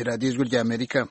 radiyo ijwi ry'Amerika.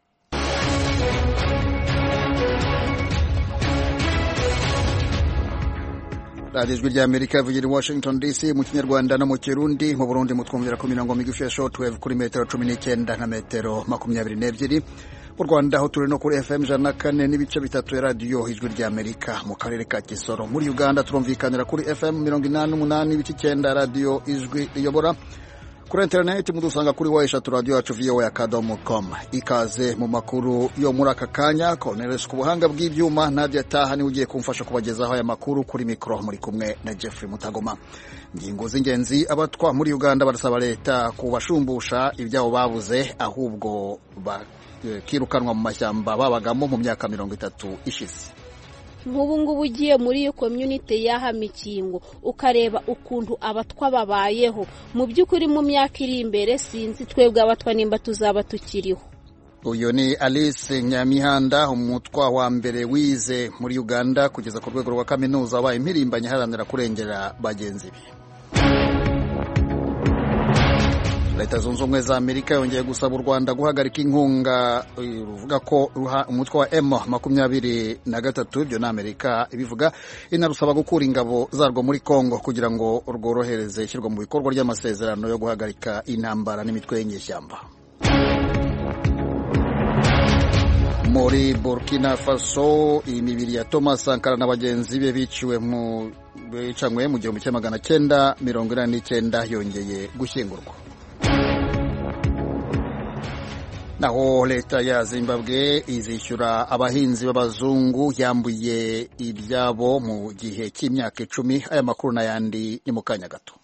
radiyo ijwi ry'Amerika ivugira i Washington DC mu Kinyarwanda no mu Kirundi. Mu Burundi mutwumvira ku mirongo migufi ya shortwave kuri metero 19 na metero 22. Mu Rwanda aho turi no kuri FM 104 n'ibice bitatu ya radiyo ijwi ry'Amerika. Mu karere ka Kisoro muri Uganda turumvikanira kuri FM 88 n'ibice 9 radiyo ijwi riyobora. Kuri internet mudusanga kuri wayeshatu radio yacu voa.com. Ikaze mu makuru yo muri aka kanya. Cornelis ku buhanga bw'ibyuma, Nadia Taha ni ugiye kumfasha kubagezaho aya makuru. Kuri mikro muri kumwe na Jeffrey Mutagoma. Ingingo z'ingenzi: abatwa muri Uganda barasaba leta kubashumbusha ibyabo babuze, ahubwo bakirukanwa mu mashyamba babagamo mu myaka 30 ishize. Nk'ubu ngubu ugiye muri iyo community y'aha Mikingo ukareba ukuntu abatwa babayeho, mu by'ukuri mu myaka iri imbere sinzi twebwe abatwa nimba tuzaba tukiriho. Uyu ni Alice Nyamihanda, umutwa wa mbere wize muri Uganda kugeza ku rwego rwa kaminuza, wabaye impirimbanyi haranira kurengera bagenzi be. Leta Zunze Ubumwe za Amerika yongeye gusaba u Rwanda guhagarika inkunga ruvuga ko umutwe wa M23. Ibyo na Amerika ibivuga, inarusaba gukura ingabo zarwo muri Kongo kugira ngo rworohereze ishyirwa mu bikorwa ry'amasezerano yo guhagarika intambara n'imitwe y'inyeshyamba. Muri Burkina Faso imibiri ya Thomas Sankara na bagenzi be biciwe mu 1989 yongeye gushyingurwa. Naho leta ya Zimbabwe izishyura abahinzi b'abazungu yambuye ibyabo mu gihe cy'imyaka 10. Aya makuru n'ayandi ni mu kanya gato.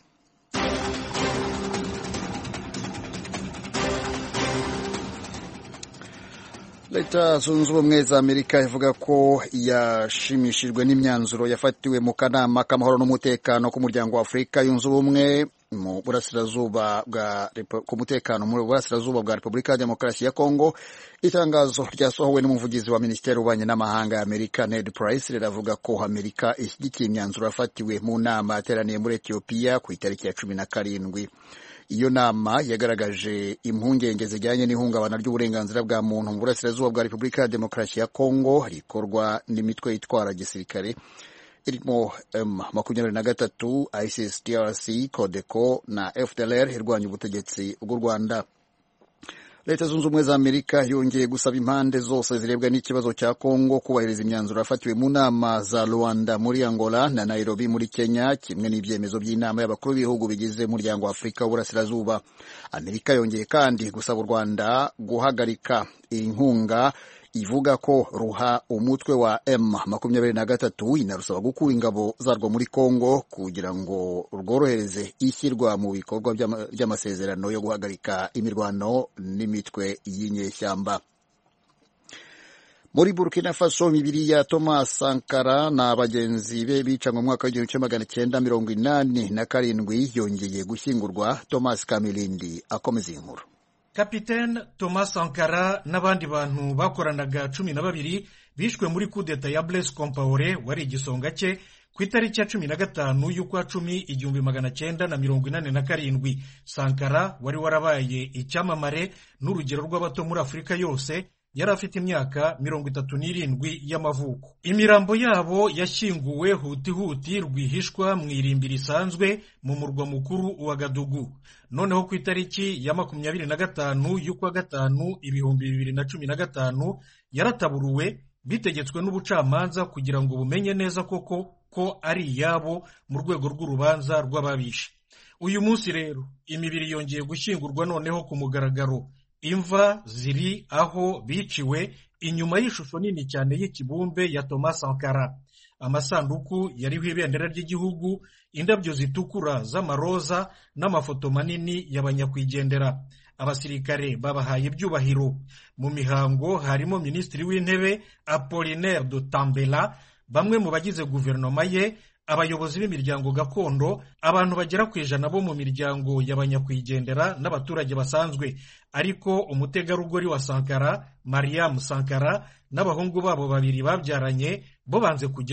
Leta Zunze Ubumwe za Amerika ivuga ko yashimishijwe n'imyanzuro yafatiwe mu kanama k'amahoro n'umutekano k'umuryango wa Afurika yunze ubumwe mu burasirazuba bwa Repubulika ya Demokarasi ya Kongo. Itangazo ryasohowe n'umuvugizi wa Minisiteri y'Ububanyi n'Amahanga ya Amerika Ned Price riravuga ko Amerika ishyigikiye imyanzuro yafatiwe mu nama yateraniye muri Ethiopia ku itariki ya 17. Iyo nama yagaragaje impungenge zijyanye n'ihungabana ry'uburenganzira bwa muntu mu burasirazuba bwa Repubulika ya Demokarasi ya Kongo rikorwa n'imitwe yitwara gisirikare irimo M23, ISIS, DRC, Codeco na FDLR irwanya ubutegetsi bw'u Rwanda. Leta Zunze Ubumwe za Amerika yongeye gusaba impande zose zirebwa n'ikibazo cya Kongo kubahiriza imyanzuro yafatiwe mu nama za Luanda muri Angola na Nairobi muri Kenya, kimwe n'ibyemezo by'inama y'abakuru b'ibihugu bigize umuryango wa Afurika w'Uburasirazuba. Amerika yongeye kandi gusaba u Rwanda guhagarika inkunga ivuga ko ruha umutwe wa M23, inarusaba gukura ingabo zarwo muri Kongo kugira ngo rworohereze ishyirwa mu bikorwa by'amasezerano yo guhagarika imirwano n'imitwe y'inyeshyamba. Muri Burkina Faso imibiri ya Thomas Sankara na bagenzi be bicanywe mu mwaka wa 1987 yongeye gushyingurwa. Thomas Kamilindi akomeza inkuru. Kapiteni Thomas Sankara n'abandi bantu bakoranaga 12 bishwe muri kudeta ya Blaise Compaoré wari igisonga cye ku itariki ya 15 y'ukwa 10 1987. Sankara wari warabaye icyamamare n'urugero rw'abato muri Afurika yose, yari afite imyaka 37 y'amavuko. Imirambo yabo yashyinguwe huti rwihishwa mu irimbi risanzwe mu murwa mukuru wa Gadugu. Noneho ku itariki ya 25 y'ukwa 5 2015 yarataburuwe bitegetswe n'ubucamanza kugira ngo bumenye neza koko ko ari iyabo mu rwego rw'urubanza rw'ababishe. Uyu munsi rero imibiri yongeye gushyingurwa noneho ku mugaragaro. Imva ziri aho biciwe inyuma y'ishusho nini cyane y'ikibumbe ya Thomas Sankara. Amasanduku yariho ibendera ry'igihugu, indabyo zitukura z'amaroza n'amafoto manini y'abanyakwigendera. Abasirikare babahaye ibyubahiro. Mu mihango harimo Minisitiri w'Intebe Apollinaire de Tambela, bamwe mu bagize guverinoma ye, abayobozi b'imiryango gakondo, abantu bagera ku 100 bo mu miryango y'abanyakwigendera n'abaturage basanzwe. Ariko umutegarugori wa Sankara, Mariam Sankara, n'abahungu babo babiri babyaranye bo banze kujyayo.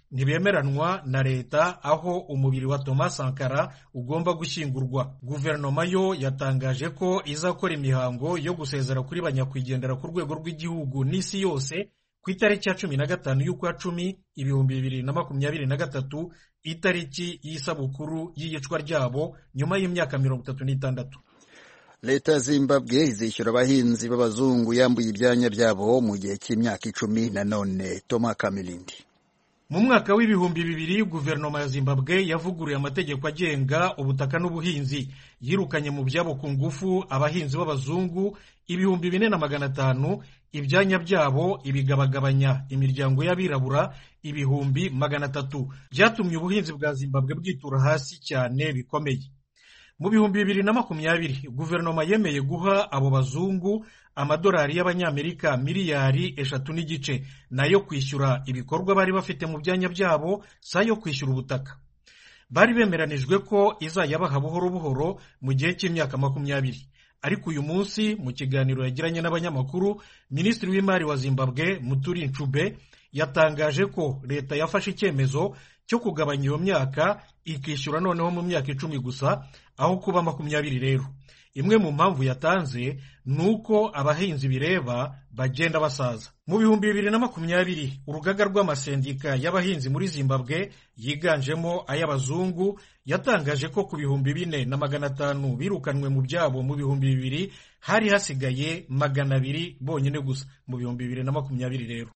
ntibemeranwa na leta aho umubiri wa Thomas Sankara ugomba gushyingurwa. Guverinoma yo yatangaje ko izakora imihango yo gusezera kuri banyakwigendera ku rwego rw'igihugu n'isi yose ku itariki ya 15 y'ukwa 10 2023, itariki y'isabukuru y'iyicwa ryabo nyuma y'imyaka 36. Leta ya Zimbabwe izishyura abahinzi b'abazungu yambuye ibyanya byabo mu gihe cy'imyaka 10. Nanone Thomas Kamilindi. Mu mwaka w'ibihumbi 2000 guverinoma ya Zimbabwe yavuguruye amategeko agenga ubutaka n'ubuhinzi, yirukanye mu byabo ku ngufu abahinzi b'abazungu 4,500, ibyanya byabo ibigabagabanya imiryango y'abirabura 300,000, byatumye ubuhinzi bwa Zimbabwe bwitura hasi cyane bikomeye. Mu bihumbi 2020 guverinoma yemeye guha abo bazungu amadolari y'abanyamerika miliyari 3.5 nayo kwishyura ibikorwa bari bafite mu byanya byabo, sayo kwishyura ubutaka. Bari bemeranijwe ko izayabaha buhoro buhoro mu gihe cy'imyaka 20. Ariko uyu munsi mu kiganiro yagiranye n'abanyamakuru, Minisitiri w'Imari wa Zimbabwe Muturi Nchube yatangaje ko leta yafashe icyemezo cyo kugabanya iyo myaka ikishyura noneho mu myaka 10 gusa aho kuba 20 rero. Imwe mu mpamvu yatanze nuko abahinzi bireba bagenda basaza. Mu bihumbi 2020 urugaga rw'amasendika y'abahinzi muri Zimbabwe yiganjemo ay'abazungu yatangaje ko ku bihumbi 4,500 birukanwe mu byabo mu bihumbi 2000 hari hasigaye 200 bonyine gusa mu bihumbi 2020 rero.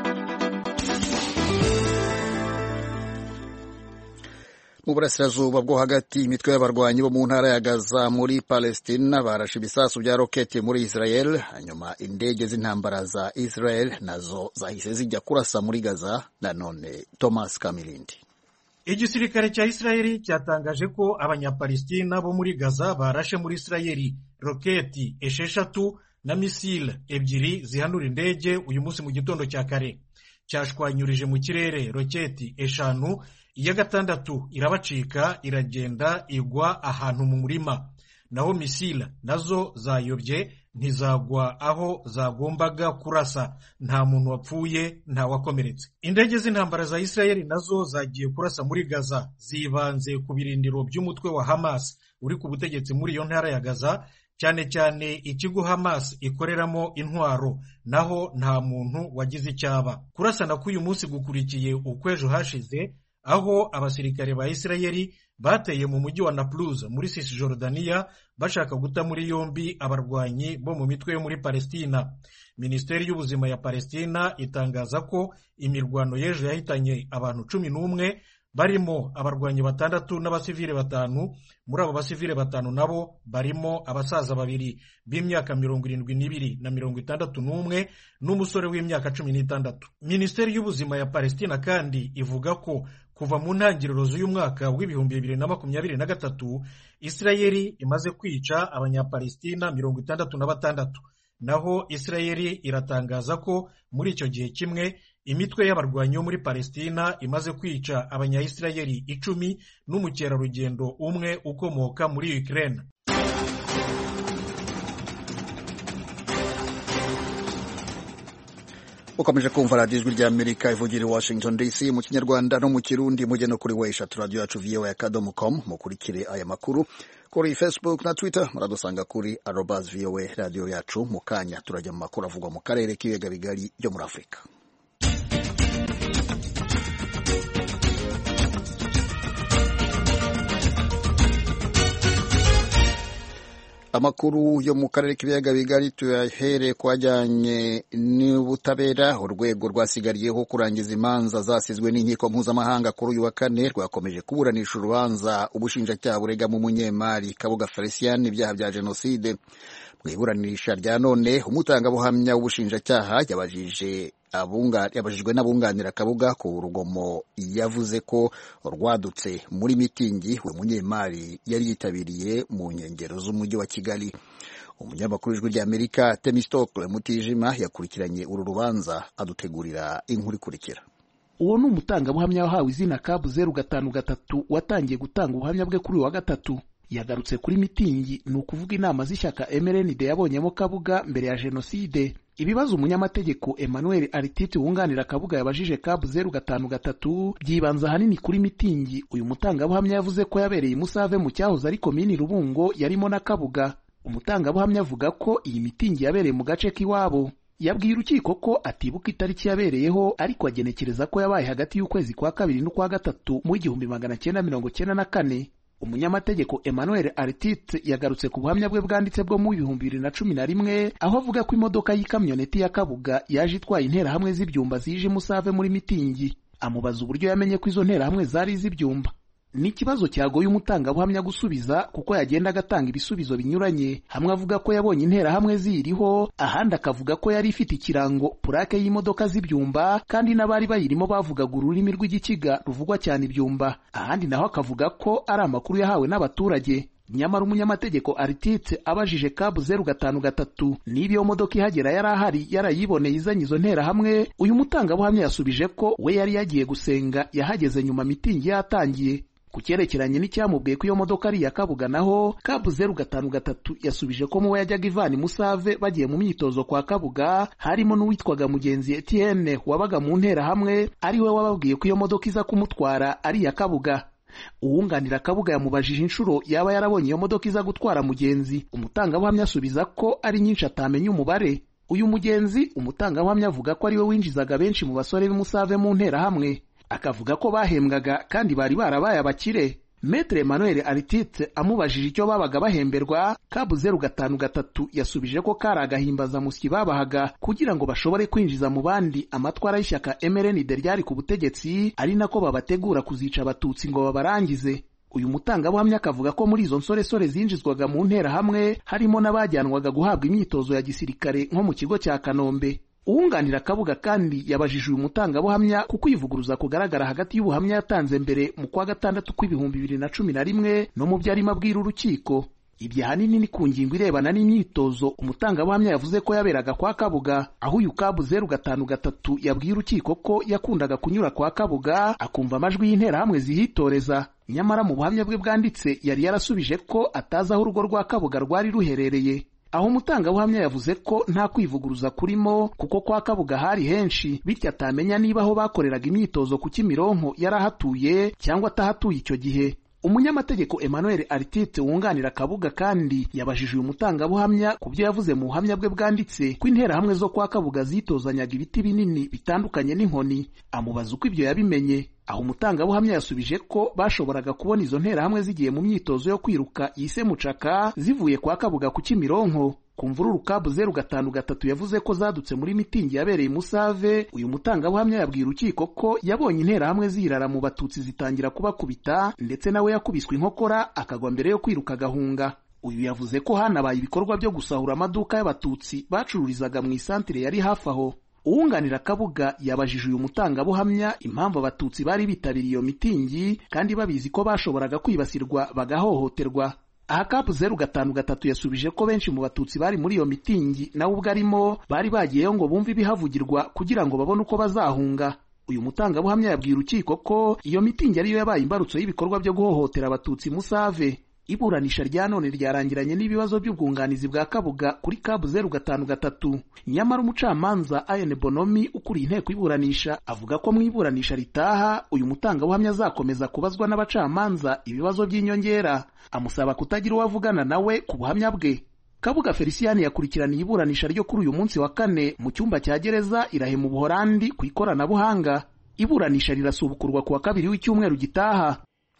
Mu burasirazuba bwo hagati, imitwe y'abarwanyi bo mu ntara ya Gaza muri Palestina barashe ibisasu bya roketi muri Israel, hanyuma indege z'intambara za Israel nazo zahise zijya kurasa muri Gaza. Nanone Thomas Kamilindi. Igisirikare cya Israel cyatangaje ko abanyapalestina bo muri Gaza barashe muri Israel roketi 6 na misile 2 zihanura indege uyu munsi mu gitondo cya kare. Cyashwanyurije mu kirere roketi 5, iya gatandatu irabacika iragenda igwa ahantu mu murima. Naho misile nazo zayobye ntizagwa aho zagombaga kurasa, nta muntu wapfuye nta wakomeretse. Indege z'intambara za Israel nazo zagiye kurasa muri Gaza, zibanze ku birindiro by'umutwe wa Hamas uri ku butegetsi muri iyo ntara ya Gaza, cyane cyane ikigo Hamas ikoreramo intwaro, naho nta muntu wagize icyaba. Kurasana k'uyu munsi gukurikiye ukwejo hashize aho abasirikare ba Israeli bateye mu mujyi wa Nablus muri Cisjordania bashaka guta muri yombi abarwanyi bo mu mitwe yo muri Palestina. Minisiteri y'ubuzima ya Palestina itangaza ko imirwano y'ejo yahitanye abantu 11, barimo abarwanyi 6 n'abasivile 5. Muri abo basivile 5 nabo barimo abasaza 2 b'imyaka 72 na 61 n'umusore w'imyaka 16. Minisiteri y'ubuzima ya Palestina kandi ivuga ko kuva mu ntangiriro z'uyu mwaka w'ibihumbi 2023 Israeli imaze kwica abanyapalestina 66. Naho Israeli iratangaza ko muri icyo gihe kimwe imitwe y'abarwanyi muri Palestina imaze kwica abanya-Israeli 10 n'umukerarugendo umwe ukomoka muri Ukraine. Ukomeje kumva radiyo ijwi rya Amerika ivugira i Washington DC mu Kinyarwanda no mu Kirundi, mujye no kuri website radio yacu voa.com. mukurikire aya makuru kuri Facebook na Twitter, muradusanga kuri @voa radio yacu. Mu kanya turajya mu makuru avugwa mu karere k'ibiyaga bigari byo muri Afurika. Amakuru yo mu karere k'ibiyaga bigari tuyahere kwajyanye n'ubutabera. Urwego rwasigariyeho kurangiza imanza zasizwe n'inkiko mpuzamahanga kuri uyu wa kane rwakomeje kuburanisha urubanza ubushinjacyaha burega mu munyemari Kabuga Felicien ibyaha bya jenoside. Mu iburanisha rya none, umutangabuhamya w'ubushinjacyaha yabajijwe n'abunganira Kabuga ku rugomo yavuze ko rwadutse muri mitingi uyu munyemari yari yitabiriye mu nkengero z'umujyi wa Kigali. Umunyamakuru w'ijwi rya Amerika Temistokle Mutijima yakurikiranye uru rubanza adutegurira inkuru ikurikira. Uwo ni umutangabuhamya wahawe izina Kabu 053 watangiye gutanga ubuhamya bwe kuri wa gatatu. Yagarutse kuri mitingi, ni ukuvuga inama z'ishyaka MRND yabonyemo Kabuga mbere ya jenoside. Ibibazo umunyamategeko Emmanuel Artite wunganira Kabuga yabajije CAB 053 byibanza hanini kuri mitingi uyu mutangabuhamya yavuze ko yabereye i Musave mu cyahoze ari komini Rubungo yarimo na Kabuga. Umutangabuhamya avuga ko iyi mitingi yabereye mu gace k'iwabo. Yabwiye urukiko ko atibuka itariki yabereyeho ariko agenekereza ko yabaye hagati y'ukwezi kwa kabiri n'ukwa gatatu mu 1994. Umunyamategeko Emmanuel Artite yagarutse ku buhamya bwe bwanditse bwo mu 2011 aho avuga ko imodoka y'ikamyoneti ya Kabuga yaje itwaye interahamwe z'ibyumba zije Musave muri mitingi. Amubaza uburyo yamenye ko izo nterahamwe zari iz'ibyumba. Ni ikibazo cyagoye umutangabuhamya gusubiza kuko yagenda agatanga ibisubizo binyuranye. Hamwe avuga ko yabonye interahamwe ziriho, ahandi akavuga ko yari ifite ikirango purake y'imodoka z'ibyumba kandi n'abari bayirimo bavugaga ururimi rw'igikiga ruvugwa cyane ibyumba. Ahandi naho akavuga ko ari amakuru yahawe n'abaturage. Nyamara umunyamategeko Artite abajije CAB 053 niba iyo modoka ihagera yari ahari yarayiboneye izanye izo nterahamwe, uyu mutangabuhamya yasubije ko we yari yagiye gusenga yahageze nyuma mitingi yatangiye. Ku cyerekeranye n'icyamubwiye ko iyo modoka ari iya Kabuga naho CAB 053 yasubije ko mu yajyaga ivana Musave bagiye mu myitozo kwa Kabuga harimo n'uwitwaga Mugenzi Etienne wabaga mu nterahamwe ari we wababwiye ko iyo modoka iza kumutwara ari iya Kabuga. Uwunganira Kabuga yamubajije inshuro yaba yarabonye iyo modoka iza gutwara Mugenzi. Umutangabuhamya asubiza ko ari nyinshi atamenya umubare. Uyu Mugenzi umutangabuhamya avuga ko ari we winjizaga benshi mu basore b'Musave mu nterahamwe. Akavuga ko bahembwaga kandi bari barabaye abakire. Maître Emmanuel Artite amubajije icyo babaga bahemberwa, CAB 053 yasubije ko kari agahimbaza musyi babahaga kugira ngo bashobore kwinjiza mu bandi amatwara y'ishyaka MRND ryari ku butegetsi, ari nako babategura kuzica abatutsi ngo babarangize. Uyu mutangabuhamya akavuga ko muri izo nsoresore zinjizwaga mu nterahamwe harimo n'abajyanwaga guhabwa imyitozo ya gisirikare nko mu kigo cya Kanombe. Uwunganira Kabuga kandi yabajije uyu mutangabuhamya kuko yivuguruza kugaragara hagati y'ubuhamya yatanze mbere mu kwa gatandatu kw'ibihumbi 2011 no mu byarimo abwira urukiko. Ibyo ahanini ni ku ngingo irebana n'imyitozo umutangabuhamya yavuze ko yaberaga kwa Kabuga, aho uyu CAB 053 yabwiye urukiko ko yakundaga kunyura kwa Kabuga akumva amajwi y'interahamwe zihitoreza. Nyamara mu buhamya bwe bwanditse yari yarasubije ko atazi aho urugo rwa Kabuga rwari ruherereye. Aho umutangabuhamya yavuze ko nta kwivuguruza kurimo kuko kwa Kabuga hari henshi, bityo atamenya niba aho bakoreraga imyitozo ku Kimironko yarahatuye cyangwa atahatuye icyo gihe. Umunyamategeko Emmanuel Artite wunganira Kabuga kandi yabajije uyu mutangabuhamya ku byo yavuze mu buhamya bwe bwanditse ko interahamwe zo kwa Kabuga zitozanyaga ibiti binini bitandukanye n'inkoni. Amubaza uko ibyo yabimenye. Aho umutangabuhamya yasubije ko bashoboraga kubona izo nterahamwe zigiye mu myitozo yo kwiruka yise mucaka zivuye kwa Kabuga ku Kimironko. Ku mvururu CAB 053 yavuze ko zadutse muri mitingi yabereye Musave. Uyu mutangabuhamya yabwiye urukiko ko yabonye interahamwe zirara mu batutsi zitangira kubakubita ndetse nawe yakubiswe inkokora akagwa mbere yo kwiruka agahunga. Uyu yavuze ko hanabaye ibikorwa byo gusahura amaduka y'abatutsi bacururizaga mu isantire yari hafi aho. Uwunganira Kabuga yabajije uyu mutangabuhamya impamvu abatutsi bari bitabiriye iyo mitingi kandi babizi ko bashoboraga kwibasirwa bagahohoterwa. Aha CAB 053 yasubije ko benshi mu batutsi bari muri iyo mitingi nawe ubwo arimo bari bagiyeyo ngo bumve ibihavugirwa kugira ngo babone uko bazahunga. Uyu mutangabuhamya yabwiye urukiko ko iyo mitingi ariyo yabaye imbarutso y'ibikorwa byo guhohotera abatutsi Musave. Iburanisha rya none ryarangiranye n'ibibazo by'ubwunganizi bwa Kabuga kuri CAB 053. Nyamara umucamanza Ayene Bonomi ukuriye inteko iburanisha avuga ko mu iburanisha ritaha uyu mutangabuhamya azakomeza kubazwa n'abacamanza ibibazo by'inyongera. Amusaba kutagira uwavugana nawe ku buhamya bwe. Kabuga Felicien yakurikiraniye iburanisha ryo kuri uyu munsi wa kane mu cyumba cya gereza Irahe mu Buholandi ku ikoranabuhanga. Iburanisha rirasubukurwa ku wa kabiri w'icyumweru gitaha.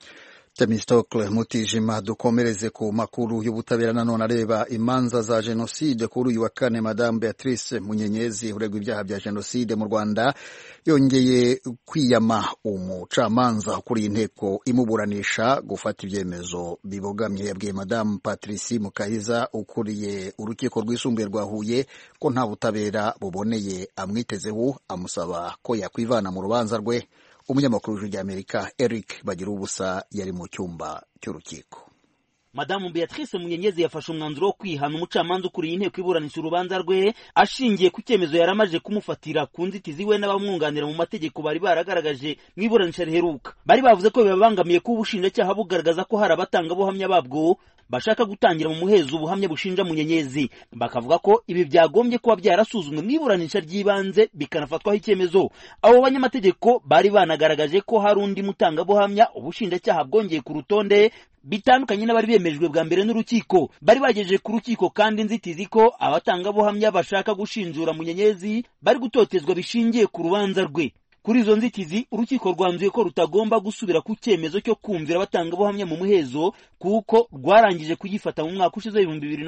Temistokle Mutijima. Dukomereze ku makuru y'ubutabera nanone areba imanza za jenoside. Kuri uyu wa kane Madame Beatrice Munyenyezi uregwa ibyaha bya jenoside mu Rwanda yongeye kwiyama umucamanza ukuriye inteko imuburanisha gufata ibyemezo bibogamye. Yabwiye Madame Patricie Mukahiza ukuriye urukiko rwisumbuye rwa Huye ko nta butabera buboneye amwitezeho, amusaba ko yakwivana mu rubanza rwe. Umunyamakuru w'ijwi ry'Amerika Eric Bagirubusa yari mu cyumba cy'urukiko. Madamu Beatrice Munyenyezi yafashe umwanzuro wo kwihana umucamanza ukuriye inteko iburanisha urubanza rwe ashingiye ku cyemezo yaramaje kumufatira ku nzitizi we n'abamwunganira mu mategeko bari baragaragaje mu iburanisha riheruka. Bari bavuze ko bibabangamiye ko ubushinjacyaha bugaragaza ko hari abatangabuhamya babwo bashaka gutangira mu muhezo ubuhamya bushinja Munyenyezi. Bakavuga ko ibi byagombye kuba byarasuzumwe mu iburanisha ry'ibanze bikanafatwaho icyemezo. Abo banyamategeko bari banagaragaje ko hari undi mutangabuhamya ubushinjacyaha bwongeye ku rutonde bitandukanye n'abari bemejwe bwa mbere n'urukiko. Bari bagejeje ku rukiko kandi inzitizi ko abatangabuhamya bashaka gushinjura Munyenyezi bari gutotezwa bishingiye ku rubanza rwe. Kuri izo nzitizi urukiko rwanzuye ko rutagomba gusubira ku cyemezo cyo kumvira abatangabuhamya mu muhezo kuko rwarangije kugifata mu mwaka ushize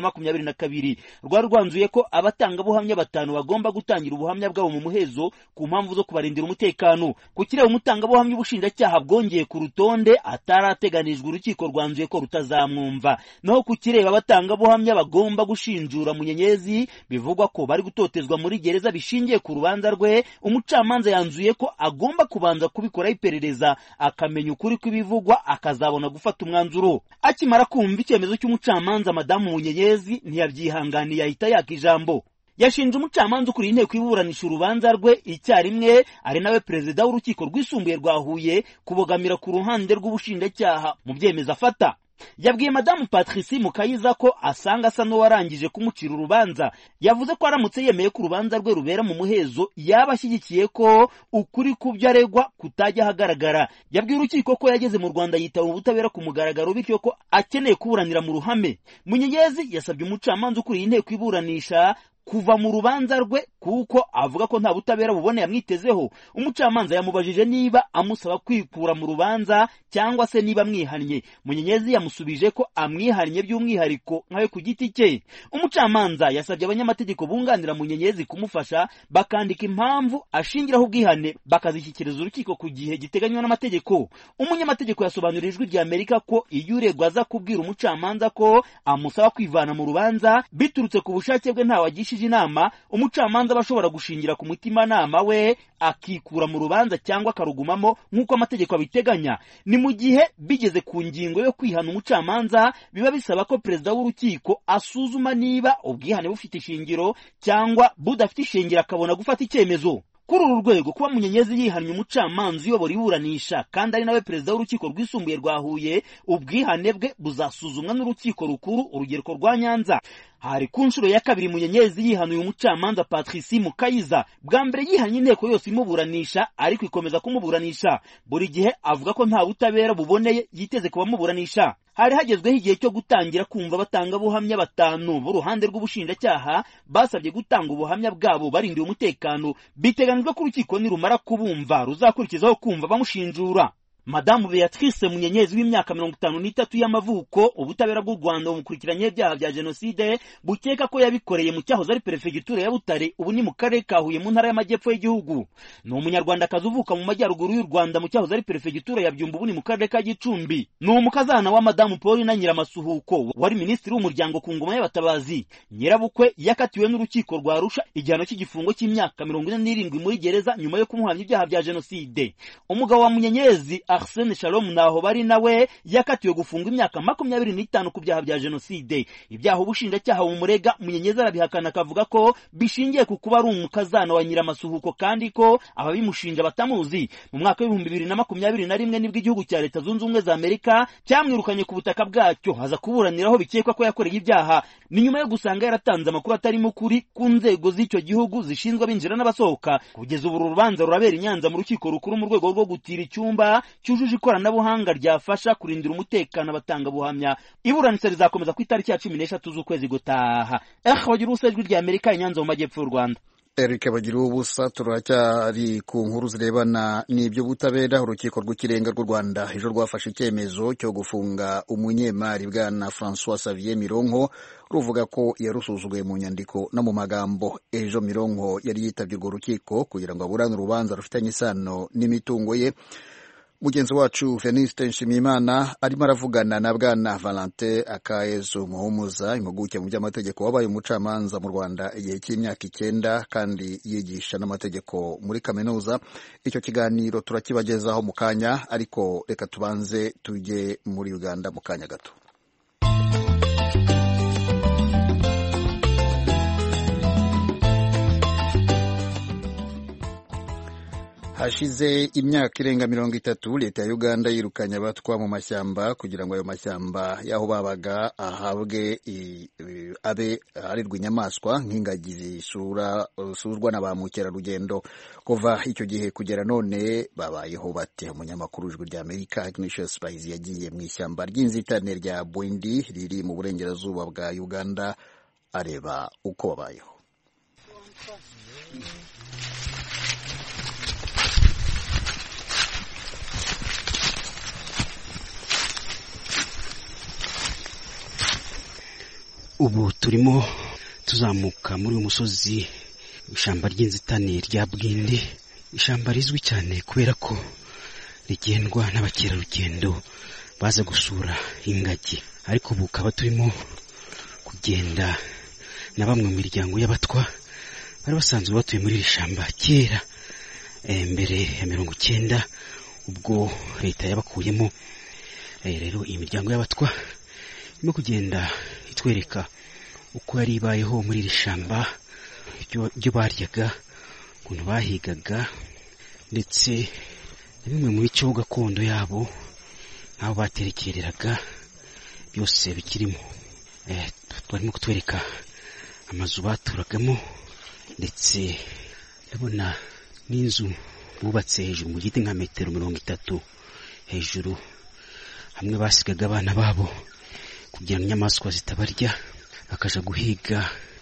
2022. Rwari rwanzuye ko abatangabuhamya 5 bagomba gutangira ubuhamya bwabo mu muhezo ku mpamvu zo kubarindira umutekano. Ku kireba umutangabuhamya ubushinjacyaha bwongeye ku rutonde atarateganijwe, urukiko rwanzuye ko rutazamwumva. Naho ku kireba abatangabuhamya bagomba gushinjura Munyenyezi bivugwa ko bari gutotezwa muri gereza bishingiye ku rubanza rwe, umucamanza yanzuye ko agomba kubanza kubikora iperereza akamenya ukuri kw'ibivugwa akazabona gufata umwanzuro. Akimara kumva icyemezo cy'umucamanza, Madamu Munyenyezi ntiyabyihanganiye ahita yaka ijambo. Yashinje umucamanza ukuriye inteko iburanisha urubanza rwe icyarimwe ari nawe perezida w'urukiko rwisumbuye rwa Huye kubogamira ku ruhande rw'ubushinjacyaha mu byemezo afata. Yabwiye Madamu Patricie Mukayiza ko asanga asa n'uwarangije kumucira urubanza. Yavuze ko aramutse yemeye ko urubanza rwe rubera mu muhezo yaba ashyigikiye ko ukuri kubyo aregwa kutajya hagaragara. Yabwiye urukiko ko yageze mu Rwanda yitaba ubutabera ku mugaragaro, bityo ko akeneye kuburanira mu ruhame. Munyenyezi yasabye umucamanza ukuriye inteko iburanisha kuva mu rubanza rwe kuko avuga ko nta butabera bubone yamwitezeho. Umucamanza yamubajije niba amusaba kwikura mu rubanza cyangwa se niba amwihannye. Munyenyezi yamusubije ko amwihannye by'umwihariko nkawe ku giti cye. Umucamanza yasabye abanyamategeko bunganira Munyenyezi kumufasha bakandika impamvu ashingiraho ubwihane bakazishyikiriza urukiko ku gihe giteganywa n'amategeko. Umunyamategeko yasobanurira Ijwi rya Amerika ko iyo uregwa aza kubwira umucamanza ko amusaba kwivana mu rubanza biturutse ku bushake bwe ntawagishije inama, umucamanza bashobora gushingira ku mutima nama we akikura mu rubanza cyangwa akarugumamo nk'uko amategeko abiteganya. Ni mu gihe bigeze ku ngingo yo kwihana umucamanza biba bisaba ko perezida w'urukiko asuzuma niba ubwihane bufite ishingiro cyangwa budafite ishingiro akabona gufata icyemezo. Kuri uru rwego kuba Munyenyezi yihannye umucamanza uyobora iburanisha kandi ari nawe perezida w'urukiko rwisumbuye rwa Huye, ubwihane bwe buzasuzumwa n'urukiko rukuru urugereko rwa Nyanza. Hari ku nshuro ya kabiri Munyenyezi yihanuye umucamanza Patricie Mukayiza. Bwa mbere yihannye inteko yose imuburanisha ariko ikomeza kumuburanisha. Buri gihe avuga ko nta butabera buboneye yiteze kuba muburanisha. Hari hagezweho igihe cyo gutangira kumva abatangabuhamya 5 b'uruhande rw'ubushinjacyaha basabye gutanga ubuhamya bwabo barindiye umutekano. Biteganijwe ko urukiko nirumara kubumva ruzakurikizaho kumva bamushinjura. Madamu Beatrice Munyenyezi w'imyaka 53 y'amavuko, ubutabera bw'u Rwanda bumukurikiranye ibyaha bya jenoside bukeka ko yabikoreye mu cyahoze ari perefegitura ya Butare, ubu ni mu karere ka Huye mu ntara y'amajyepfo y'igihugu. Ni umunyarwandakazi uvuka mu majyaruguru y'u Rwanda mu cyahoze ari perefegitura ya Byumba, ubu ni mu karere ka Gicumbi. Ni umukazana wa Madamu Paulina Nyiramasuhuko wari minisitiri w'umuryango ku ngoma y'abatabazi. Nyirabukwe yakatiwe n'urukiko rwa Arusha igihano cy'igifungo cy'imyaka 47 muri gereza nyuma yo kumuhamya ibyaha bya jenoside. Umugabo wa Munyenyezi Arsene Shalom naho bari nawe yakatiwe gufungwa imyaka 25 ku byaha bya jenoside. Ibyaha ubushinjacyaha bumurega Munyenyezi arabihakana akavuga ko bishingiye ku kuba ari umukazana wa Nyiramasuhuko kandi ko ababimushinja batamuzi. Mu mwaka wa 2021 nibwo igihugu cya Leta Zunze Ubumwe za Amerika cyamwirukanye ku butaka bwacyo haza kuburaniraho bikekwa ko yakoreye ibyaha. Ni nyuma yo gusanga yaratanze amakuru atarimo kuri ku nzego z'icyo gihugu zishinzwe abinjira n'abasohoka. Kugeza ubu urubanza rurabera i Nyanza mu rukiko rukuru mu rwego rwo gutira icyumba cyujuje ikoranabuhanga ryafasha kurindira umutekano abatangabuhamya. Iburanisha rizakomeza ku itariki ya 13 z'ukwezi gutaha. Bagira ubusa Ijwi rya Amerika i Nyanza mu majyepfo y'u Rwanda. Eric bagira ubusa. Turacyari ku nkuru zirebana n'ibyo butabera. Urukiko rw'ikirenga rw'u Rwanda ejo rwafashe icyemezo cyo gufunga umunyemari bwana François Xavier Mironko ruvuga ko yarusuzuguye mu nyandiko no mu magambo. Ejo Mironko yari yitabye urwo rukiko kugira ngo aburane urubanza rufitanye isano n'imitungo ye. Mugenzi wacu Veniste Nshimiyimana arimo aravugana na bwana Valentin Akayezu Muhumuza, impuguke mu by'amategeko wabaye umucamanza mu Rwanda igihe cy'imyaka 9 kandi yigisha n'amategeko muri kaminuza. Icyo kiganiro turakibagezaho mu kanya, ariko reka tubanze tujye muri Uganda mu kanya gato. Hashize imyaka irenga 30 leta ya Uganda yirukanye abatwa mu mashyamba kugira ngo ayo mashyamba yaho babaga ahabwe abe arirwa inyamaswa nk'ingagi zisurwa na ba mukerarugendo. Kuva icyo gihe kugera none babayeho bate? Umunyamakuru w'Ijwi ry'Amerika Ignatius Bahizi yagiye mu ishyamba ry'inzitane rya Bwindi riri mu burengerazuba bwa Uganda areba uko babayeho. Ubu turimo tuzamuka muri uyu musozi ishyamba ry'inzitane rya Bwindi, ishyamba rizwi cyane kubera ko rigendwa n'abakerarugendo baza gusura ingagi. Ariko ubu ukaba turimo kugenda na bamwe mu miryango y'abatwa bari basanzwe batuye muri iri shyamba kera mbere ya 1990 ubwo leta yabakuyemo. Rero iyi miryango y'abatwa irimo kugenda itwereka uko yari ibayeho muri iri shyamba, ibyo baryaga, ukuntu bahigaga, ndetse na bimwe mu bice gakondo yabo nk'aho baterekereraga byose bikirimo. Barimo kutwereka amazu baturagamo, ndetse ndabona n'inzu bubatse hejuru mu giti nka metero 30 hejuru, hamwe basigaga abana babo kugira ngo inyamaswa zitabarya bakaja guhiga.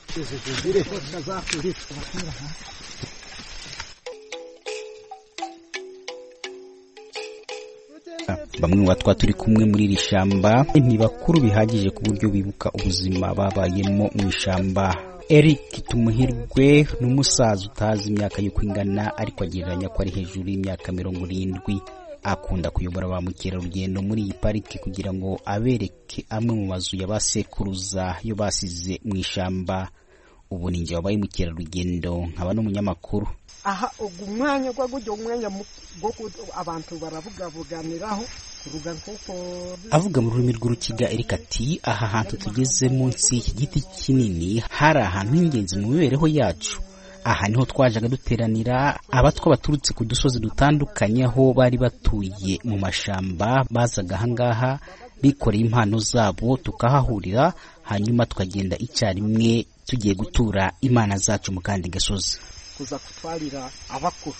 Bamwe mu batwa turi kumwe muri iri shyamba ni bakuru bihagije ku buryo bibuka ubuzima babayemo mu ishyamba. Eric Tumuhirwe n'umusaza utazi imyaka yo kwingana, ariko agereranya ko ari hejuru y'imyaka 70. Akunda kuyobora ba mukerarugendo muri iyi pariki kugira ngo abereke amwe mu mazu y'abasekuruza yo basize mu ishyamba. Ubu ni nje wabaye mukerarugendo nkaba n'umunyamakuru. Aha umwanya gwagujya umwanya go abantu baravugavuganiraho kuruga nk'uko avuga mu rurimi rw'Urukiga. Eric ati aha hantu tugeze munsi y'iki giti kinini hari ahantu h'ingenzi mu mibereho yacu. Aha niho twajaga duteranira abatwa baturutse ku dusozi dutandukanye aho bari batuye mu mashamba. Bazaga ahangaha bikoreye impano zabo, tukahahurira, hanyuma tukagenda icyarimwe tugiye gutura imana zacu mu kandi gasozi. Kuza kutwarira abakuru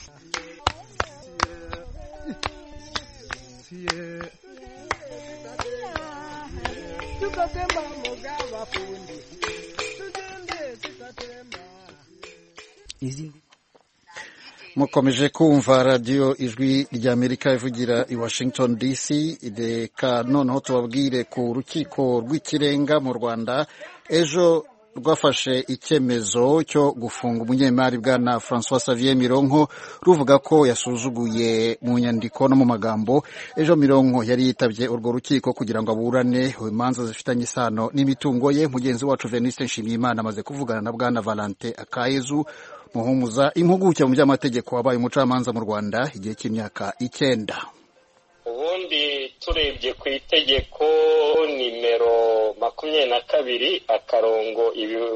Mukomeje kumva radio Ijwi ry'Amerika ivugira i Washington DC. Reka noneho tubabwire ku rukiko rw'ikirenga mu Rwanda ejo rwafashe icyemezo cyo gufunga umunyemari bwana François Xavier Mironko ruvuga ko yasuzuguye mu nyandiko no mu magambo. Ejo Mironko yari yitabye urwo rukiko kugira ngo aburane imanza zifitanye isano n'imitungo ye. Mugenzi wacu Veniste Nshimiyimana amaze kuvugana na bwana Valentin Akayezu Muhumuza, impuguke mu by'amategeko wabaye umucamanza mu Rwanda igihe cy'imyaka 9. Ubundi turebye ku itegeko nimero 22 akarongo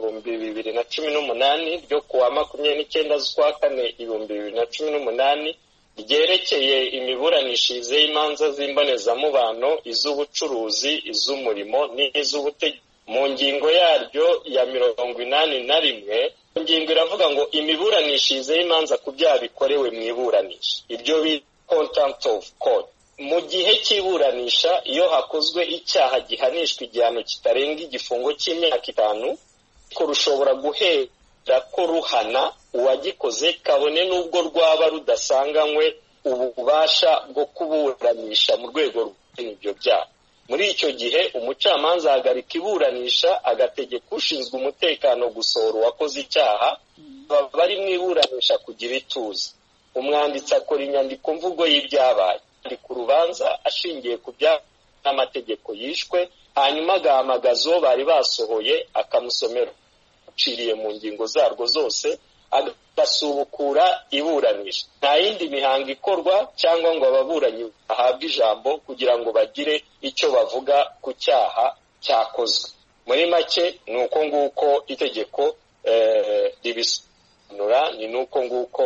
2018 ryo kuwa 29 z'ukwa 4 2018 ryerekeye imiburanishirize y'imanza z'imbonezamubano, iz'ubucuruzi, iz'umurimo n'iz'ubutegetsi. Mu ngingo yaryo ya 81 ingingo iravuga ngo imiburanishirize y'imanza ku byaha bikorewe mu iburanisha, ibyo bi contempt of court. Mu gihe cy'iburanisha iyo hakozwe icyaha gihanishwa igihano kitarenga igifungo cy'imyaka 5, ko rushobora guhera ko ruhana uwagikoze kabone n'ubwo rwaba rudasanganywe ububasha bwo kuburanisha mu rwego rw'ibyo byaha. Muri icyo gihe umucamanza ahagarika iburanisha, agategeka ushinzwe umutekano gusohora uwakoze icyaha, bari mu iburanisha kugira ituze. Umwanditsi akora inyandiko mvugo y'ibyabaye ku rubanza ashingiye ku bya n'amategeko yishwe, hanyuma agahamagaza uwo bari basohoye akamusomera uciriye mu ngingo zarwo zose, agasubukura iburanisha. Nta yindi mihango ikorwa cyangwa ngo ababuranyi bahabwe ijambo kugira ngo bagire icyo bavuga ku cyaha cyakozwe. Muri make ni uko nguko itegeko ribisobanura, ni nuko nguko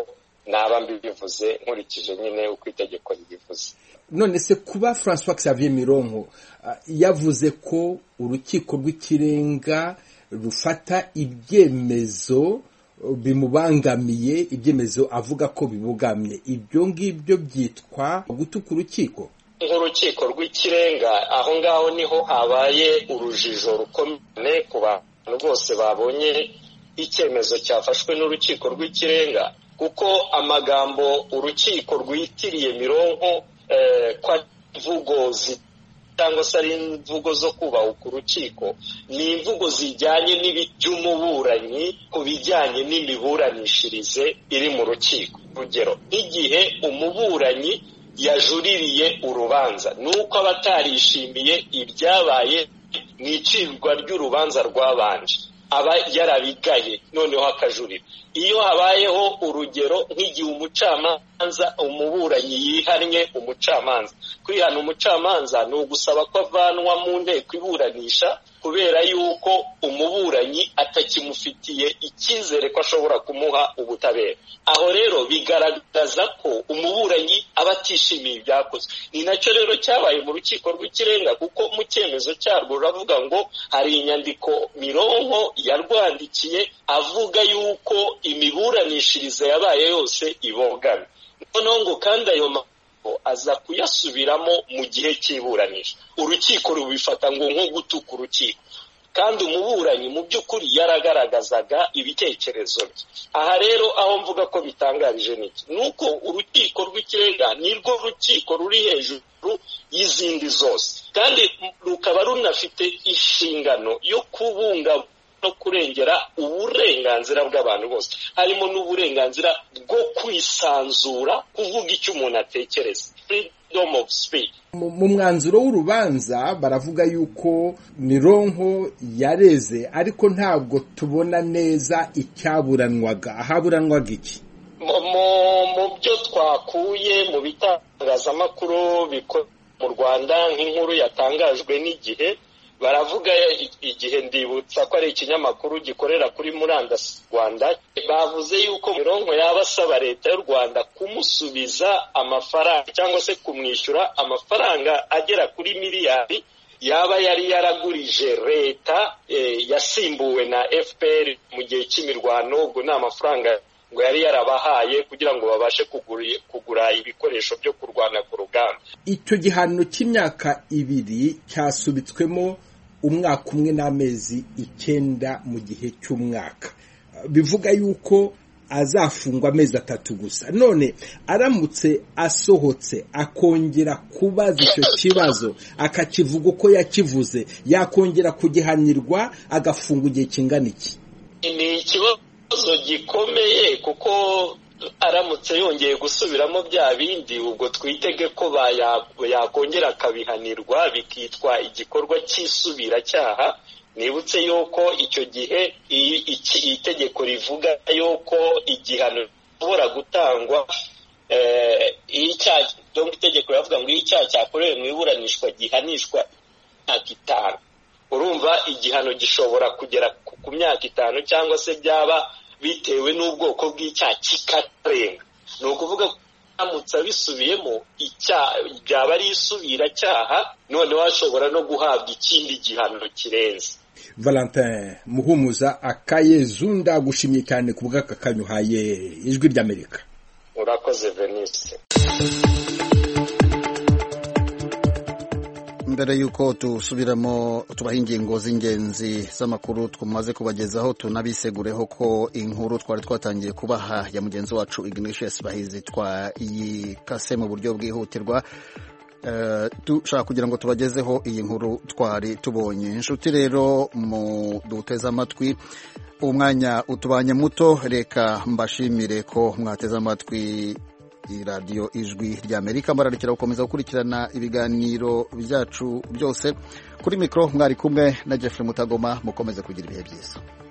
naba mbivuze nkurikije nyine uko itegeko ribivuze. None se kuba François Xavier Mironko yavuze ko urukiko rw'ikirenga rufata ibyemezo bimubangamiye, ibyemezo avuga ko bibugamye, ibyo ngibyo byitwa gutuka urukiko? Nk'urukiko rw'ikirenga aho ngaho niho habaye urujijo rukomeye ku bantu bose babonye icyemezo cyafashwe n'urukiko rw'ikirenga, kuko amagambo urukiko rwitiriye Mironko ko imvugo cyangwa se ari imvugo zo kubahuka urukiko, ni imvugo zijyanye n'iby'umuburanyi ku bijyanye n'imiburanishirize iri mu rukiko. Urugero, nk'igihe umuburanyi yajuririye urubanza nuko abatarishimiye ibyabaye mu icirwa ry'urubanza rwabanje, aba yarabigaye noneho akajurira. Iyo habayeho urugero nk'igihe umuburanyi yihannye umucamanza, kwihana umucamanza ni ugusaba ko avanwa mu nteko iburanisha kubera yuko umuburanyi atakimufitiye icyizere ko ashobora kumuha ubutabera. Aho rero bigaragaza ko umuburanyi aba atishimiye ibyakozwe. Ni nacyo rero cyabaye mu rukiko rw'ikirenga, kuko mu cyemezo cyarwo ruravuga ngo hari inyandiko Mironko yarwandikiye avuga yuko imiburanishirize yabaye yose ibogamye. Noneho ngo kandi ayo aza kuyasubiramo mu gihe cy'iburanisha, urukiko rubifata ngo nko gutuka urukiko, kandi umuburanyi mu by'ukuri yaragaragazaga ibitekerezo bye. Aha rero aho mvuga ko bitangarije niki, nuko urukiko rw'ikirenga nirwo rukiko ruri hejuru y'izindi zose, kandi rukaba runafite inshingano yo kubungabunga no kurengera uburenganzira bw'abantu bose, harimo n'uburenganzira bwo kwisanzura kuvuga icyo umuntu atekereza, freedom of speech. Mu mwanzuro w'urubanza baravuga yuko Mironko yareze, ariko ntabwo tubona neza icyaburanwaga. Ahaburanwaga iki? Mu byo twakuye mu bitangazamakuru mu Rwanda, nk'inkuru yatangajwe n'Igihe, baravuga Igihe, ndibutsa ko ari ikinyamakuru gikorera kuri murandasi Rwanda, bavuze yuko Mironko yaba asaba leta y'u Rwanda kumusubiza amafaranga cyangwa se kumwishyura amafaranga agera kuri miliyari yaba yari yaragurije leta yasimbuwe na FPR mu gihe cy'imirwano. Ubwo ni amafaranga ngo yari yarabahaye kugira ngo babashe kugura ibikoresho byo kurwana ku rugamba. Icyo gihano cy'imyaka 2 cyasubitswemo umwaka umwe n'amezi 9 mu gihe cy'umwaka, bivuga yuko azafungwa amezi 3 gusa. None aramutse asohotse akongera kubaza icyo kibazo akakivuga uko yakivuze, yakongera kugihanirwa agafungwa igihe kingana iki? Ni ikibazo gikomeye, kuko aramutse yongeye gusubiramo bya bindi, ubwo twitege ko yakongera akabihanirwa bikitwa igikorwa cy'isubiracyaha. Nibutse yuko icyo gihe itegeko rivuga yuko igihano gishobora gutangwa itegeko riravuga ngo icyaha cyakorewe mu iburanishwa gihanishwa imyaka 5. Urumva igihano gishobora kugera ku myaka 5 cyangwa se byaba bitewe n'ubwoko bw'icyaha kikarenga. Ni ukuvuga ko aramutse abisubiyemo byaba ari isubiracyaha, none washobora no guhabwa ikindi gihano kirenze. Valentin Muhumuza Akayezunda, gushimye cyane ku bw'aka kanyuhaye Ijwi ry'Amerika. Urakoze Venice. Mbere yuko tusubiramo tubaha ingingo z'ingenzi z'amakuru twamaze kubagezaho, tunabisegureho ko inkuru twari twatangiye kubaha ya mugenzi wacu Ignatius Bahizi twayikase mu buryo bwihutirwa. Dushaka kugira ngo tubagezeho iyi nkuru twari tubonye. Inshuti rero mu duteze amatwi, umwanya utubanye muto, reka mbashimire ko mwateze amatwi Radio Ijwi ry'Amerika. Mbararikira gukomeza gukurikirana ibiganiro byacu byose. Kuri mikro mwari kumwe na Jeffrey Mutagoma. Mukomeze kugira ibihe byiza.